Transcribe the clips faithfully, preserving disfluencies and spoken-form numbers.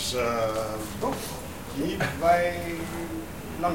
is uh, hier bij Lang.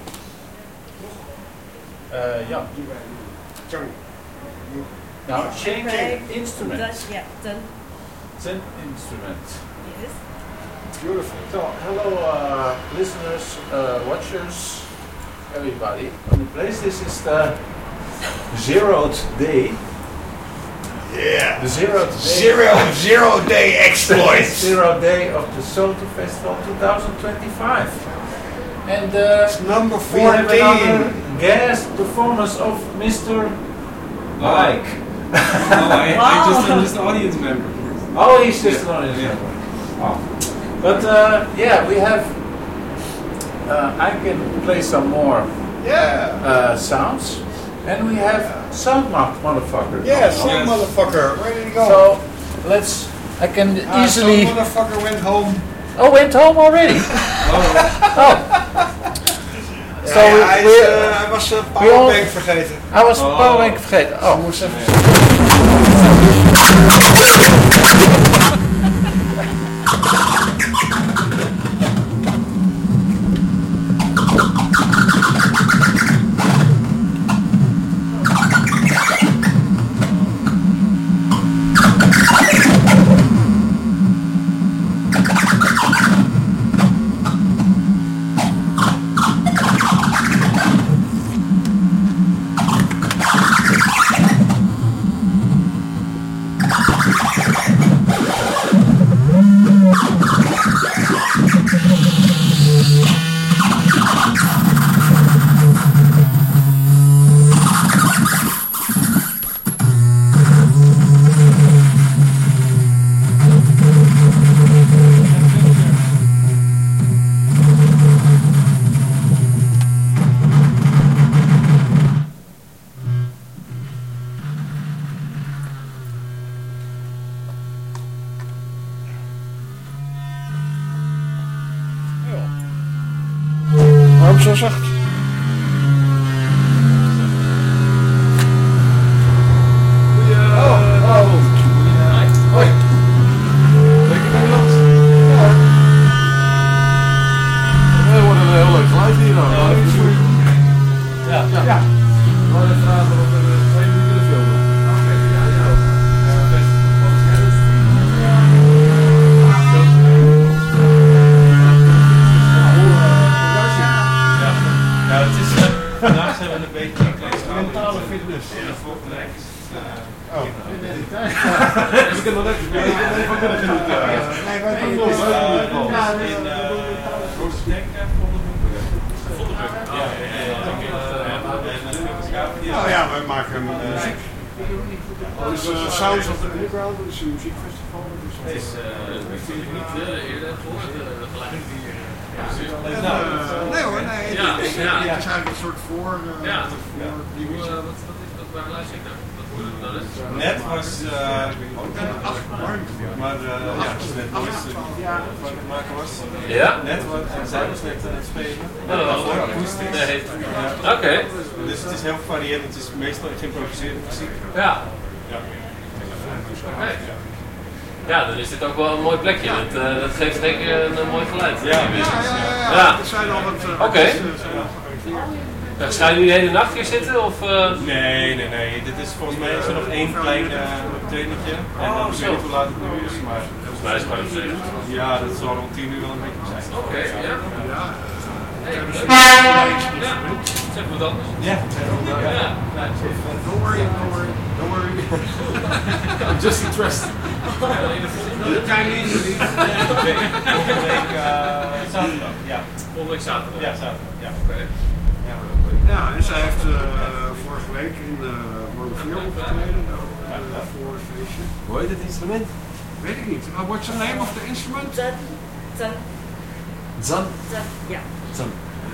Uh, ja. Chang. Now, change Okay. instrument. That, yeah, then It's an instrument. yes. Beautiful. So, hello, uh, listeners, uh, watchers, everybody. On the place, this is the zeroth day. Yeah. The zeroth day. Zero, zero day exploits. Zero day of the Soto Festival twenty twenty-five. And uh, It's number we have another fourteen. guest performance of Mister Mike. Oh, I, Wow. I just, I'm just an audience member. Oh, he's just an audience Yeah. member. Oh. But uh, yeah, we have. Uh, I can play some more Yeah. uh, sounds, and we have Sound Motherfucker. Yeah, going some on. Yes. motherfucker. Where did he go? So let's. I can Ah, easily. Some motherfucker went home. Oh, went home already. Oh, Oh. So ja, we, ja, hij, is, we- uh, hij was zijn all- powerbank vergeten. I was Oh. powerbank vergeten. Oh, moest even. Waarom zo zacht? oh, oh. Hoi. Lekker Nederlands. Ja. We worden een heel leuk geluid hier dan. Ja. Ja. Ja. We hadden even vragen of we er twee minuten willen filmen. Oké, ja, ja. Ja, best. Ja, het is, uh, vandaag zijn we een beetje in kleedkamer. Mentale fitness. Ja, volgende week is het. Uh, Oh. We kunnen nog even. Nee, wij doen het. Dus, uh, Ja, in uh, Roosterdijk, Vondelbroek. Vondelbroek. Ja, ja, ja. Nou ja, wij maken muziek. Dus uh, Sounds of the Underground, dat is een muziekfestival. Dus Het is niet eerder gehoord, de geluiden die hier. En, uh, nee hoor, nee. Ja, Het is, ja. het is eigenlijk een soort voor. Uh, Ja. voor die Hoe, muziek. uh, wat, wat is dat, waar luister ik naar? Wat hoorde ik dan eens? Net was uh, ook een acht, maar uh, ja, het is net moois van het maken was. Ja? Net wat, en zij was net aan het spelen. Oh, dat was Voor ook. akoestisch. Nee. Ja. Oké. Dus het is heel gevarieerd, het is meestal geïmproviseerde muziek. Ja. Ja. Oké. Ja, dan is dit ook wel een mooi plekje. Dat, uh, dat geeft zeker een, een mooi geluid. Ja. Ja, ja, ja, ja. Ja. Er zijn al wat. Uh, Oké. artiesten, uh, Ja, Gaan jullie de hele nacht hier zitten? Of, uh... Nee, nee, nee. Dit is volgens mij is er nog één klein uh, trainetje. En dan Oh, ik zo. weet niet hoe laat het nu is, maar Volgens mij is het maar een zeven. ja, dat zal rond tien uur wel een beetje zijn. Oké, ja. ja. Hey, leuk. Ja. Zeg wat anders. Ja. Ja. Don't worry, don't worry, don't worry. I'm just interested. The Chinese. Volgende week, volgende week uh, zaterdag. Ja. Volgende week zaterdag. Ja, zaterdag. Ja. Oké. Ja. Ja, en zij heeft uh, vorige week in de Monofiel opgetreden. Uh, voor het feestje. Hoe heet het instrument? Weet ik niet. Uh, what's the name of the instrument? Zan, zan, Zan. zan, ja. Zan.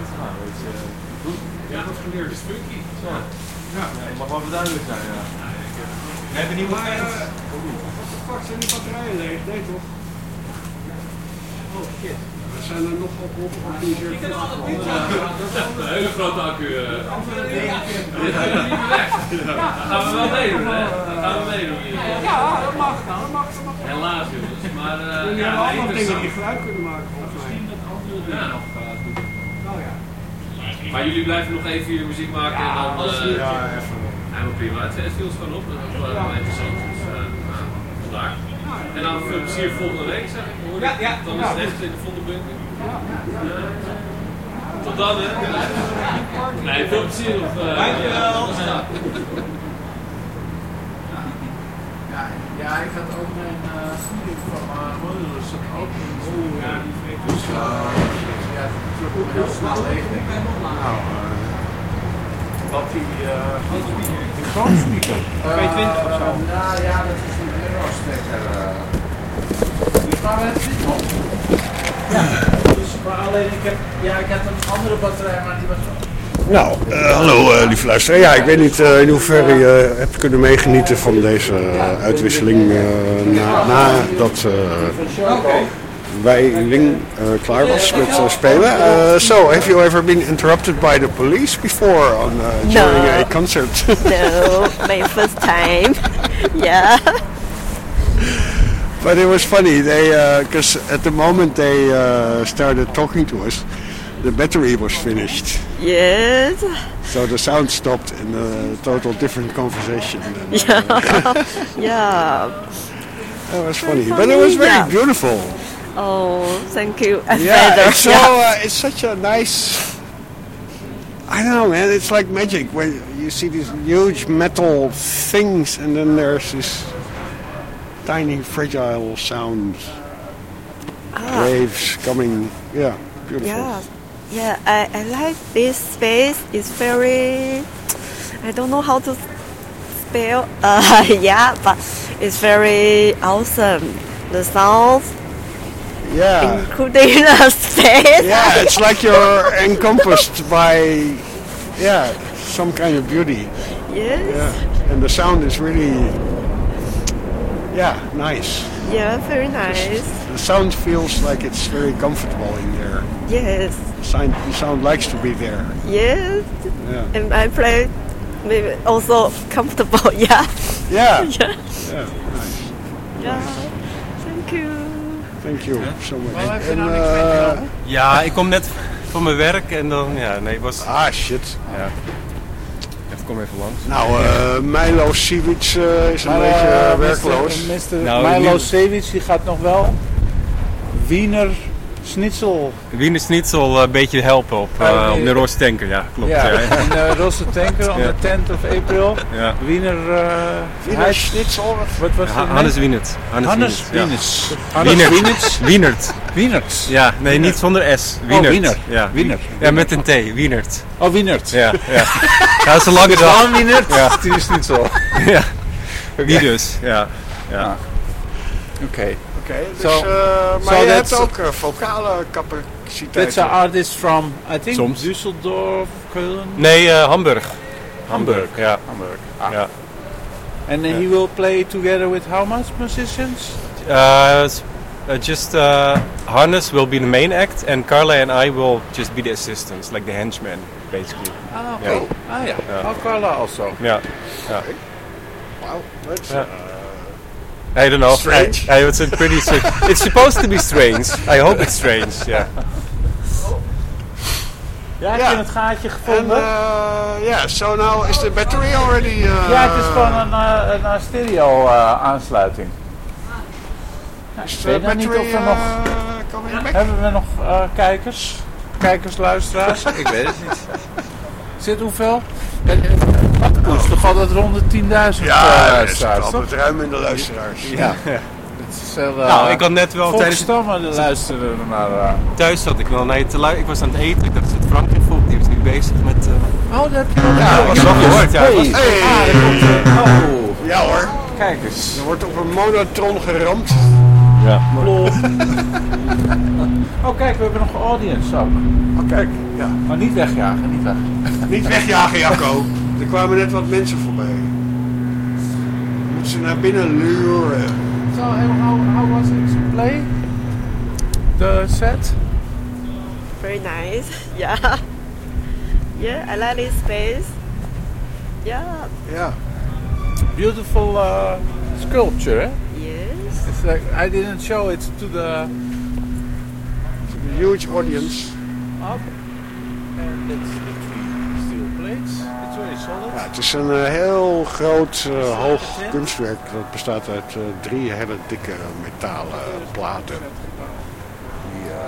Ja, dat geleerd. is funky. Ja. Ja. Dat mag wel verduidelijk zijn, ja. We hebben nieuwe Maar, fans. uh, what the fuck, zijn die batterijen leeg? Nee toch? Oh shit. zijn er nog op georganiseerd. Een hele grote accu. Uh. Gaan we wel meedoen, hè? Gaan we meedoen hier. Ja, dat mag. Dat mag, dat mag. Helaas, jongens. Maar uh, ja, ja, ja, andere dingen die gebruik kunnen maken, volgens mij. Ja, nog uh, doen. Nou ja. Maar jullie blijven nog even hier muziek maken en dan... Uh, ja, even. Helemaal prima. Het viel ons gewoon op. Dat is wel ja. interessant. Dus uh, nou, vandaar. En dan veel plezier volgende week, zeg ik. Hoor. Ja, ja. Dan is het echt in de Vondelbunker. Ja. Tot dan, hè. Nee, veel plezier nog. Uh, Dankjewel. Ja. Ja, ja, ik had ook mijn studie uh, van mijn moeder, dus dat ook in school. Ja, die vreemd. Dus uh, ja, het is heel snel leeg, denk ik. Nou, uh, wat die, uh, die frontspieker, tweehonderdtwintig of zo? Nou ja, dat is een Euro-stekker. Uh. Dus maar we hebben dit nog. Ja, dus, maar alleen ik heb, ja, ik heb een andere batterij, maar die was nog. Nou, uh, hallo uh, lieve luisteraar. Ja, ik weet niet uh, in hoeverre je uh, hebt kunnen meegenieten van deze uh, uitwisseling uh, na, nadat uh, wij Ling uh, klaar was met uh, spelen. Uh, so, have you ever been interrupted by the police before on, uh, during no. a concert? No, my first time. Yeah. But it was funny, they because uh, at the moment they uh, started talking to us, the battery was finished. Yes. So the sound stopped in a total different conversation. And, yeah. uh, yeah. That was funny, but it was very yeah. beautiful. Oh, thank you. Yeah, it's so uh, it's such a nice. I don't know, man. It's like magic when you see these huge metal things, and then there's this tiny, fragile sound ah. waves coming. Yeah, beautiful. Yeah, yeah. I, I like this space. It's very. I don't know how to spell. Uh, yeah, but it's very awesome. The sounds. Yeah. Including the space. Yeah, it's like you're encompassed by, yeah, some kind of beauty. Yes. Yeah, and the sound is really, yeah, nice. Yeah, very nice. The sound feels like it's very comfortable in there. Yes. The sound, the sound likes to be there. Yes. Yeah. And I play maybe also comfortable. Yeah. Yeah. Yeah. Yeah. Nice. Yeah. Thank you. Thank you so much. Well, en, uh, ja, ik kom net van mijn werk en dan, ja, nee, was... Ah, shit. Ja. Even, kom even langs. Nou, uh, Milo Sivic uh, is een maar, beetje uh, werkloos. mister Nou, Milo nu... Sivic die gaat nog wel Wiener Schnitzel. Wiener Schnitzel een uh, beetje helpen op, uh, uh, op de Roze Tanker, ja, klopt. Ja, ja. in de Roze Tanker on the tenth of April. Ja. Wiener... Uh, Wiener Schnitzel? Wat was ha- het? Hannes Wienert. Hannes Wienert. Hannes Wienert. Wienert. Wienert. Ja, nee, niet zonder S. Wienert. Oh, Wienert. Ja. Wienert. Ja, met een T. Wienert. Oh, Wienert. Ja, ja. Ja, dat is een lange dag. Wienert. Ja. Die is niet zo. Ja. Wie dus, ja. Ja. Ah. Oké. Oké, okay, dus, so, uh, maar so je hebt ook uh, vocale capaciteit. That's an artist from, I think, Soms. Düsseldorf, Köln? Nee, uh, Hamburg. Hamburg. Ja. Hamburg. Ah. Ja. And he will play together with how much musicians? Uh, uh, just uh, Hannes will be the main act, and Carla and I will just be the assistants, like the henchmen, basically. Ah, okay. Yeah. Ah, yeah. Yeah. Oh, Carla also. Yeah. Yeah. Wow, that's Yeah. uh, I don't know. strange. I, I, it's a pretty strange. It's supposed to be strange. I hope it's strange. Yeah. Ja, heb Ja. je het gaatje And gevonden? uh, yeah, so now is the battery already? Uh, ja, het is gewoon een, uh, een uh, stereo uh, aansluiting. Nou, Is ik the weet nog niet battery of we nog... uh, coming back? Hebben we nog uh, kijkers? Kijkers, luisteraars? Ik weet het niet. Zit hoeveel? Het is toch altijd rond de tienduizend Ja, uh, dat is luisteraars, toch? altijd ruim in de luisteraars. Ja. Het is heel, uh, Nou, ik had net wel tijdens volkstammen luisteren er naar. Uh... thuis zat ik wel naar te lu- Ik was aan het eten. Ik dacht, zit Frank in volk? Die was nu bezig met. Uh... Oh, dat heb je wel. Ja, dat was wel gehoord. Ja, Hey. was... Hey. Ah, er komt, uh, oh, Ja hoor, kijk eens. er wordt op een monotron geramd. Ja. Oh, kijk, we hebben nog een audience ook. Oh kijk, ja. Maar niet wegjagen, niet weg. Niet wegjagen Jacco, er kwamen net wat mensen voorbij. Moeten ze naar binnen luren. So, how, how was it to play? The set? very nice. Yeah. Yeah, I like this space. Yeah. Yeah. Beautiful uh, sculpture, eh? Yes. It's like I didn't show it to the A huge audience. up. And that's the three steel plates. It's very solid. Ja, het is een uh, heel groot, uh, hoog kunstwerk. Dat bestaat uit uh, drie hele dikke metalen platen. Die, uh,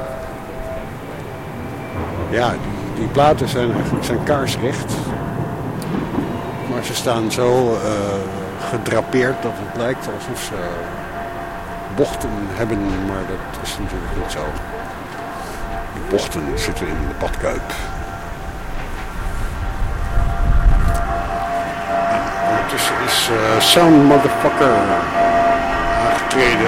ja, die, die platen zijn eigenlijk zijn kaarsrecht. Maar ze staan zo uh, gedrapeerd dat het lijkt alsof ze bochten hebben. Maar dat is natuurlijk niet zo. Die bochten zitten in de badkuip. Ondertussen is uh, Sound Motherfucker aangetreden.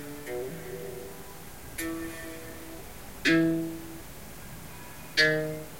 Thank you.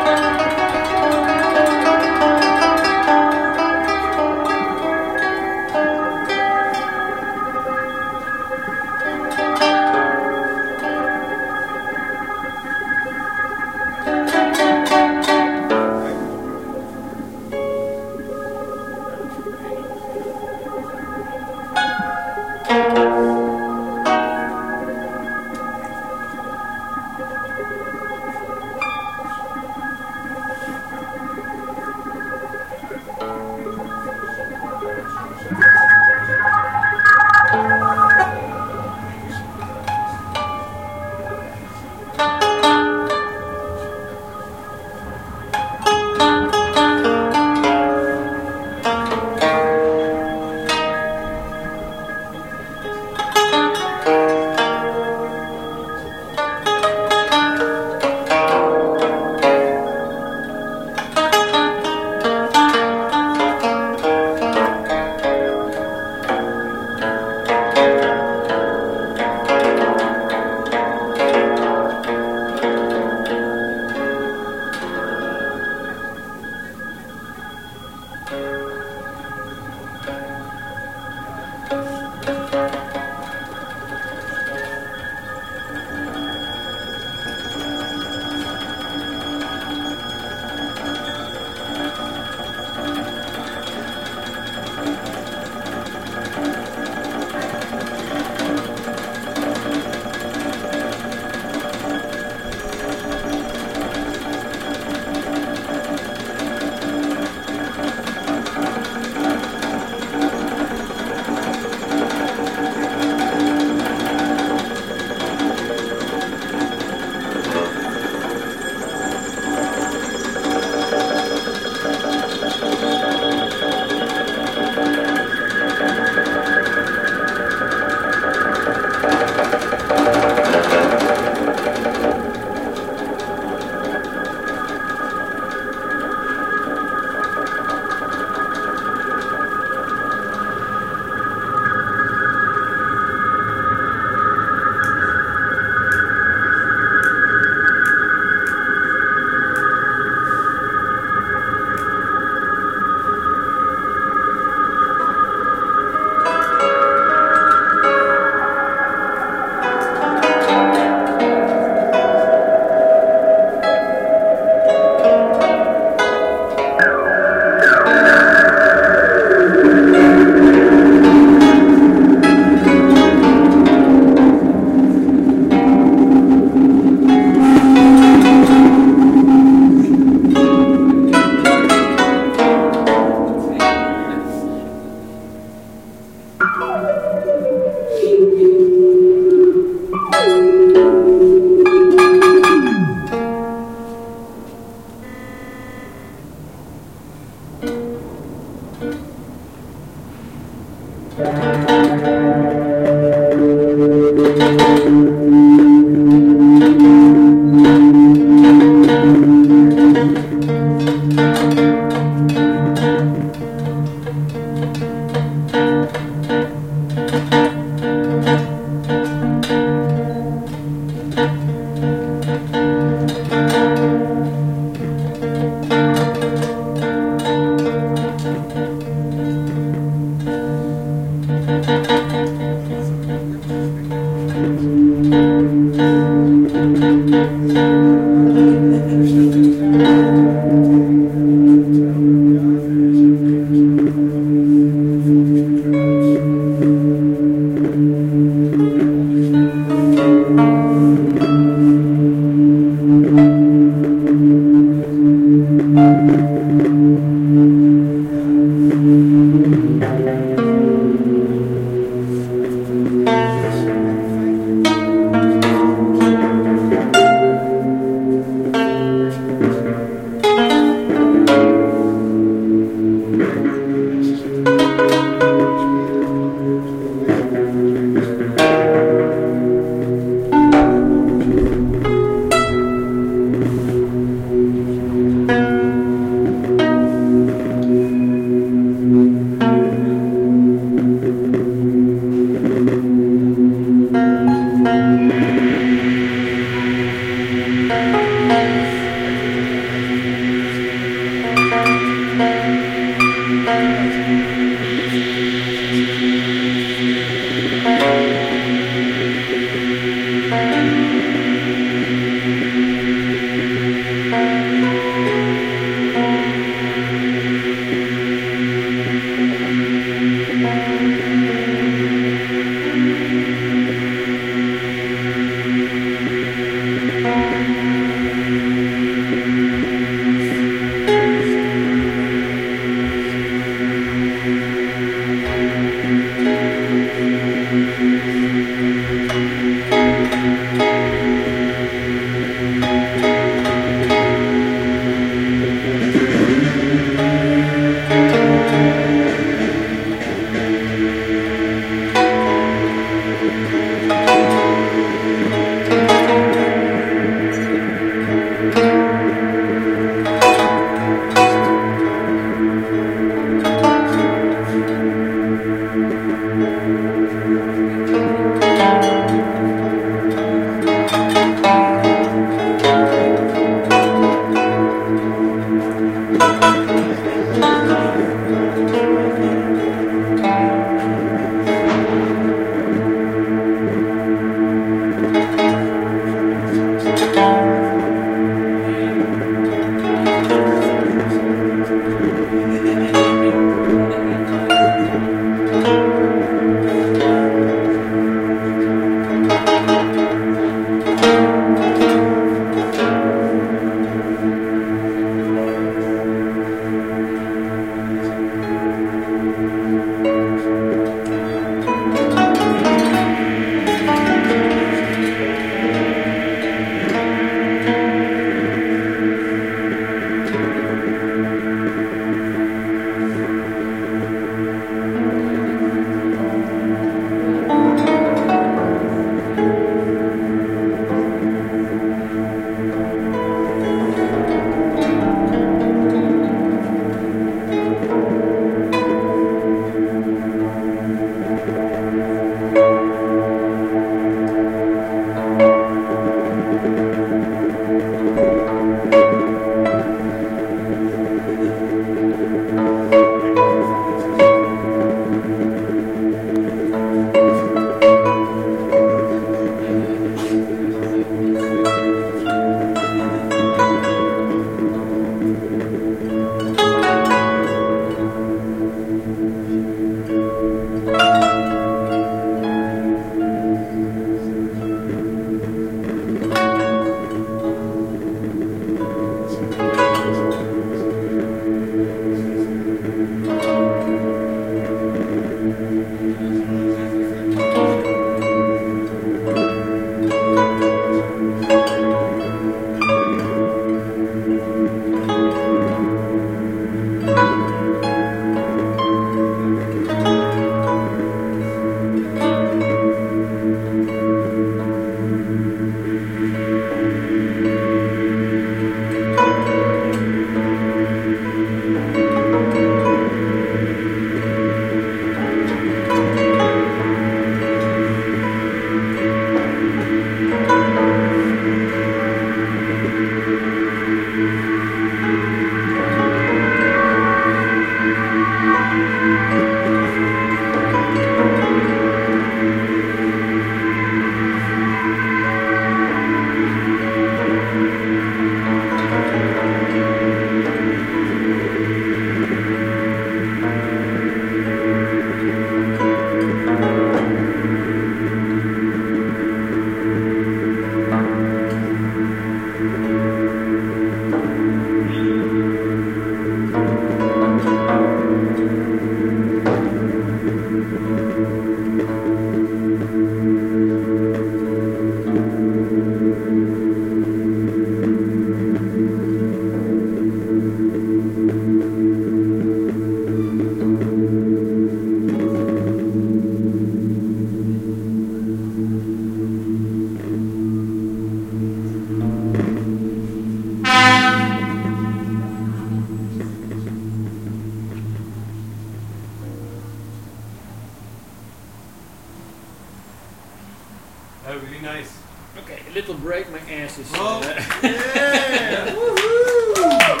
Oh, really nice. Okay, a little break, my ass is... Oh. Uh, Yeah! Woohoo!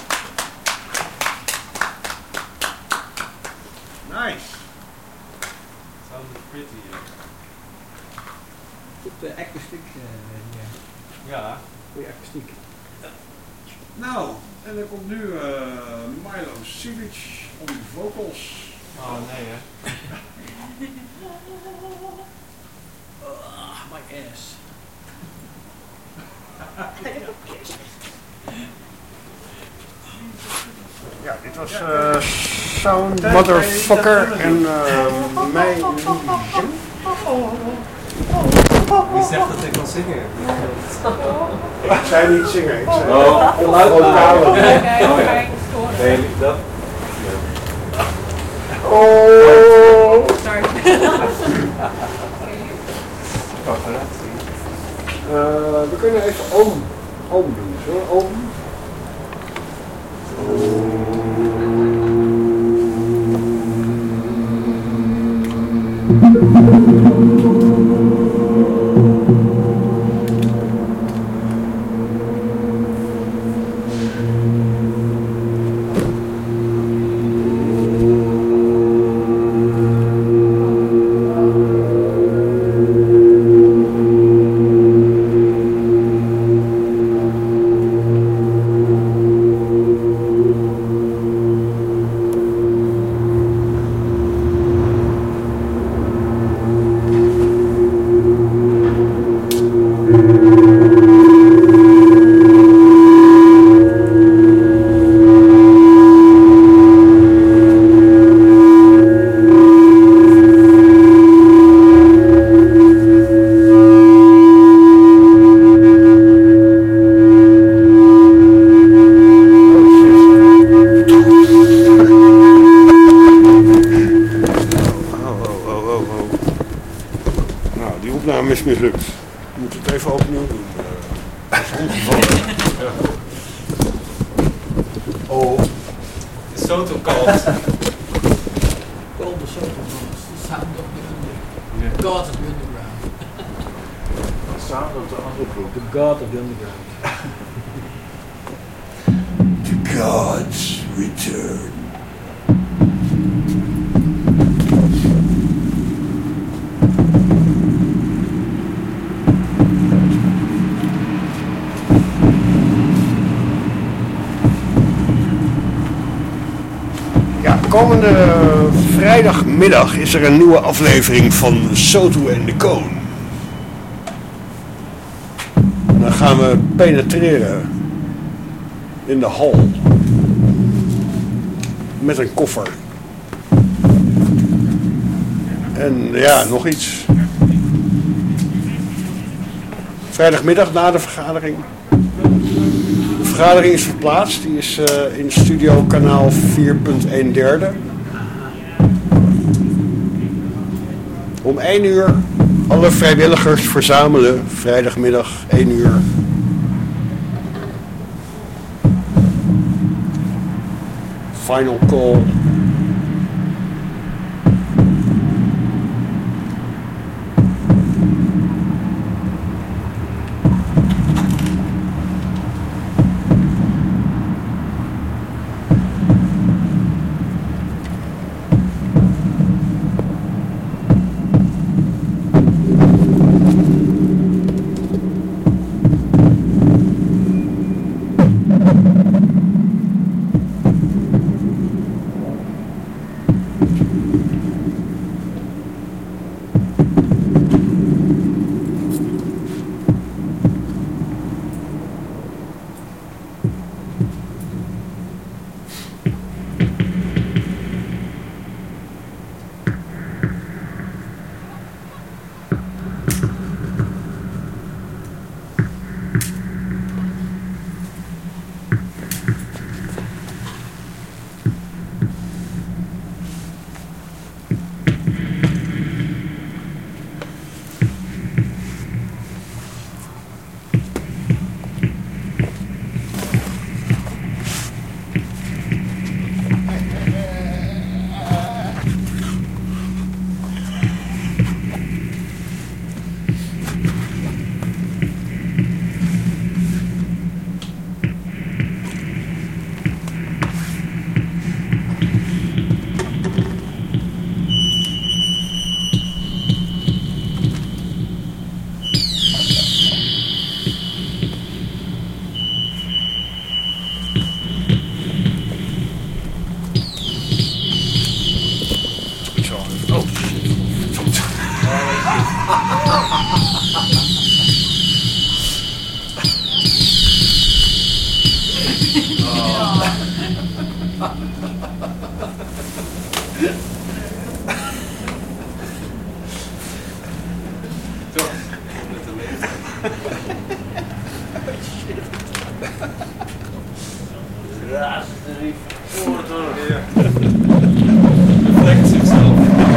Nice. Sounds pretty. Goed uh, akoestiek. Uh, ja. Ja. Goeie akoestiek. Nou, en dan komt nu uh, Milo Sivic om de vocals. Oh nee hè. Uh, my ass. Ja, dit was uh, Sound Motherfucker en uh, mij. Wie zegt dat ik kan zingen? Ik zei niet zingen, ik zei Oh, vocalen. Nee, dat. Oh! Sorry. Uh, we kunnen even oom, oom doen, zo, oom. Is mislukt. We moeten het even opnieuw doen. Dat is ongevallen. Oh. It's so too cold. Call the social noise, the sound of the underground. Yeah. God of the underground. The sound of the underground. The God of the underground. The gods return. Komende vrijdagmiddag is er een nieuwe aflevering van Soto en de Koon. Dan gaan we penetreren in de hal met een koffer. En ja, nog iets. Vrijdagmiddag na de vergadering. De vergadering is verplaatst, die is uh, in studio kanaal vier punt een derde. Om één uur alle vrijwilligers verzamelen, vrijdagmiddag één uur. Final call. Ja, drie, voor door. Reflect zichzelf.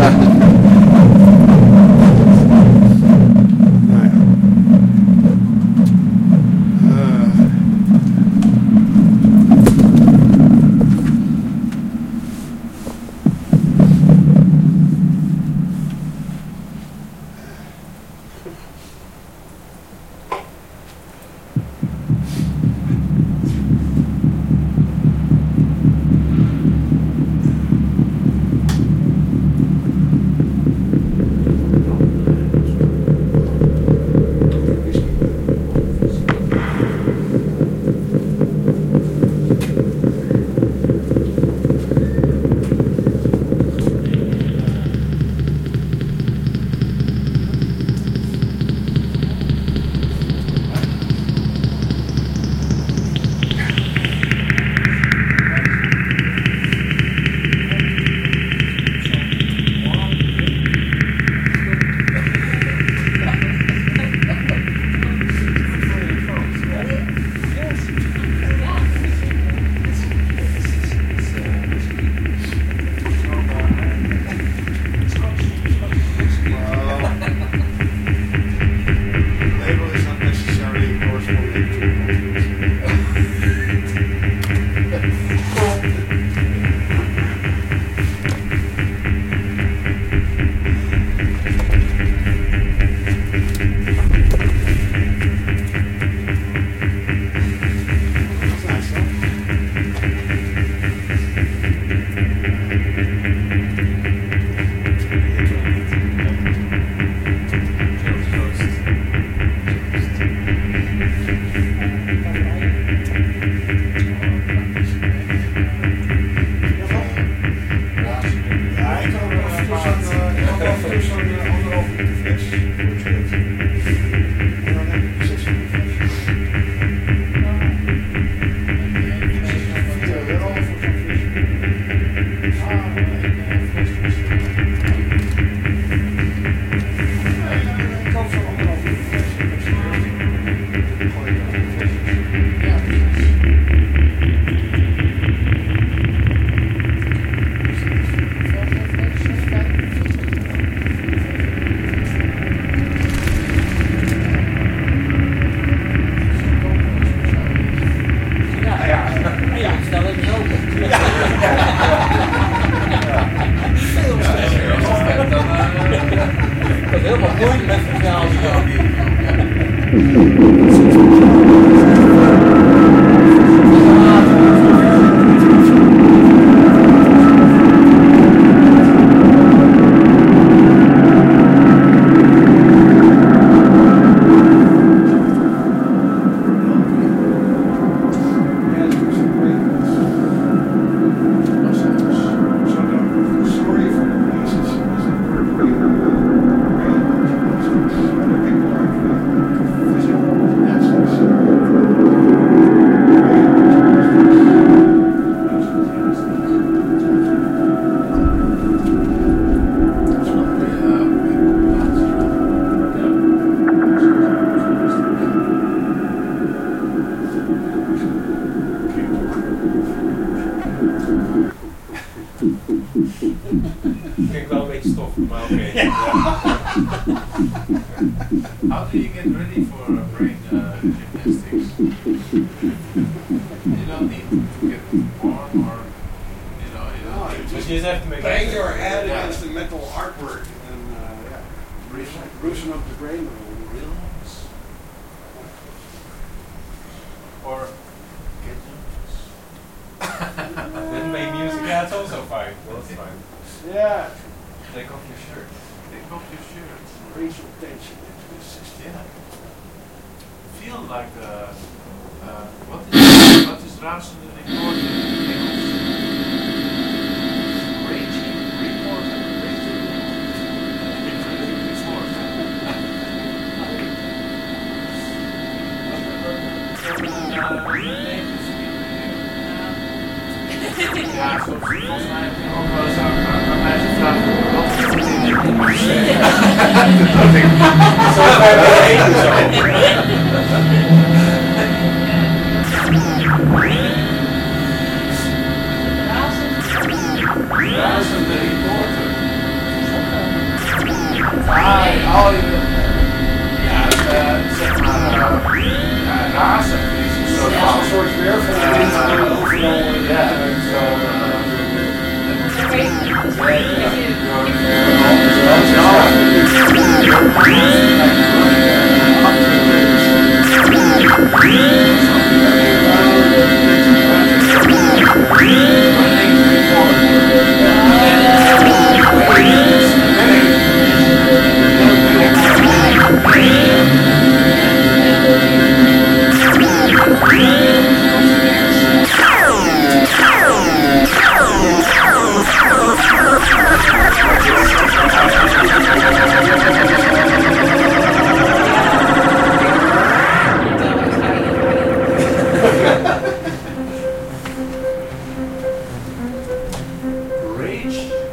Kijk wel een beetje stof, maar oké. Okay. Yeah. How do you get ready for uh, brain uh, gymnastics? You don't need to get warm or, you know, you know. No, you just, just have to make bang your it. head Yeah. against the metal artwork and uh, yeah, loosen, loosen up the brain a little. Relax. Or get nervous. Then play music, yeah, it's also fine. That's fine. Yeah. Take off your shirt. Take off your shirt. Bring some tension into the system. Yeah. Feel like uh, uh, what is what is razende record in Engels? Raging report and raging. Ja, zo volgens mij heb je ook wel eens aan, aan mij gevraagd wat is het in dit boek? Dat ik zo ver heen zo. Razende reporter. Ah, oh, ja, uh, zeg maar, uh, ja, razen is een soort van een soort weervolging uh, overal, ja, zo. Rage